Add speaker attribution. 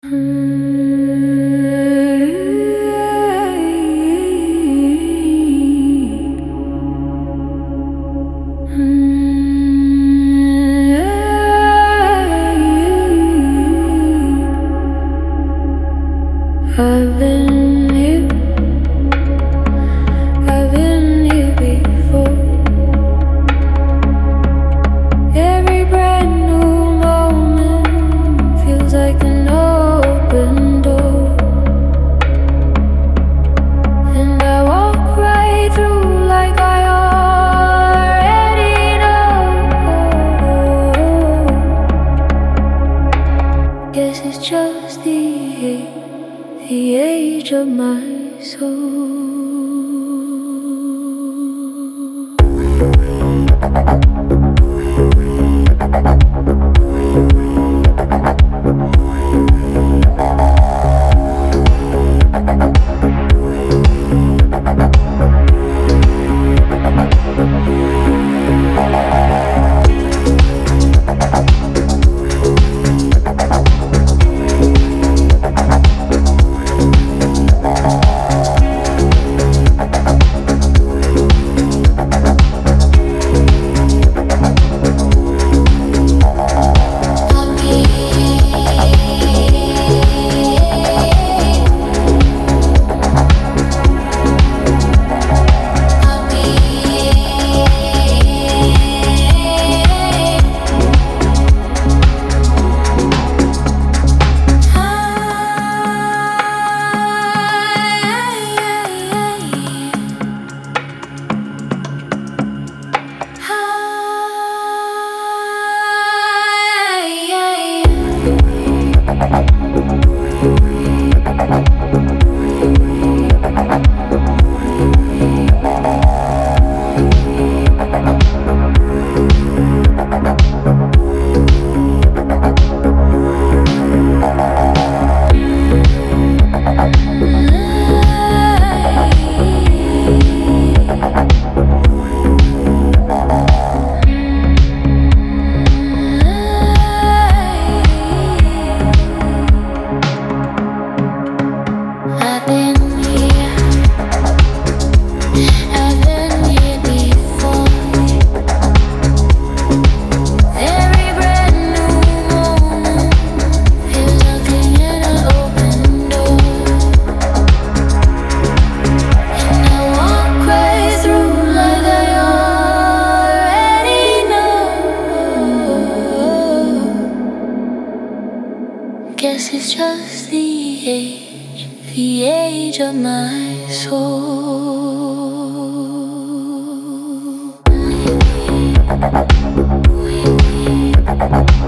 Speaker 1: I've been here before. Every brand new moment feels like an open door, and I walk right through like I already know. Guess it's just the age of my soul. Guess it's just the age of my soul.